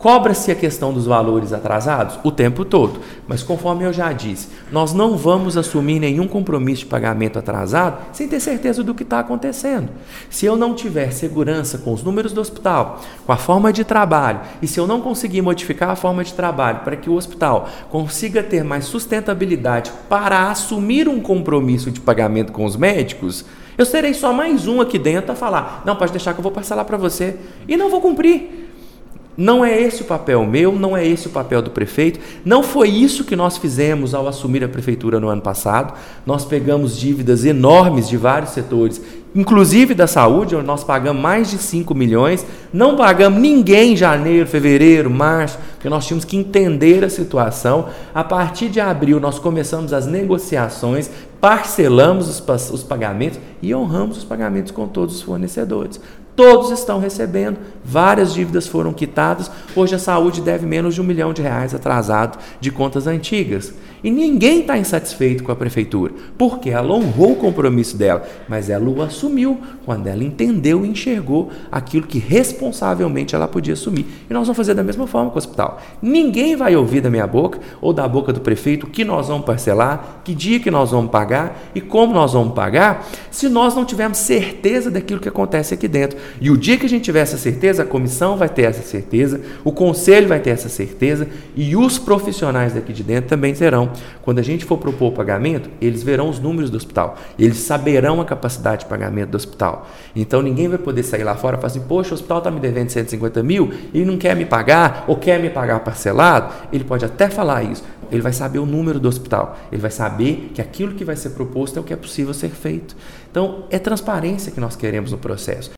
Cobra-se a questão dos valores atrasados o tempo todo, mas conforme eu já disse, nós não vamos assumir nenhum compromisso de pagamento atrasado sem ter certeza do que está acontecendo. Se eu não tiver segurança com os números do hospital, com a forma de trabalho, e se eu não conseguir modificar a forma de trabalho para que o hospital consiga ter mais sustentabilidade para assumir um compromisso de pagamento com os médicos, eu serei só mais um aqui dentro a falar, não, pode deixar que eu vou parcelar para você, e não vou cumprir. Não é esse o papel meu, não é esse o papel do prefeito, não foi isso que nós fizemos ao assumir a prefeitura no ano passado. Nós pegamos dívidas enormes de vários setores, inclusive da saúde, onde nós pagamos mais de 5 milhões, não pagamos ninguém em janeiro, fevereiro, março, porque nós tínhamos que entender a situação. A partir de abril nós começamos as negociações, parcelamos os pagamentos e honramos os pagamentos com todos os fornecedores. Todos estão recebendo, várias dívidas foram quitadas, hoje a saúde deve menos de R$1 milhão atrasado de contas antigas. E ninguém está insatisfeito com a prefeitura, porque ela honrou o compromisso dela, mas ela o assumiu quando ela entendeu e enxergou aquilo que responsavelmente ela podia assumir. E nós vamos fazer da mesma forma com o hospital. Ninguém vai ouvir da minha boca ou da boca do prefeito o que nós vamos parcelar, que dia que nós vamos pagar e como nós vamos pagar, se nós não tivermos certeza daquilo que acontece aqui dentro. E o dia que a gente tiver essa certeza, a comissão vai ter essa certeza, o conselho vai ter essa certeza e os profissionais daqui de dentro também terão. Quando a gente for propor o pagamento, eles verão os números do hospital, eles saberão a capacidade de pagamento do hospital. Então ninguém vai poder sair lá fora e falar assim, poxa, o hospital está me devendo 150 mil e não quer me pagar ou quer me pagar parcelado. Ele pode até falar isso, ele vai saber o número do hospital, ele vai saber que aquilo que vai ser proposto é o que é possível ser feito. Então é transparência que nós queremos no processo.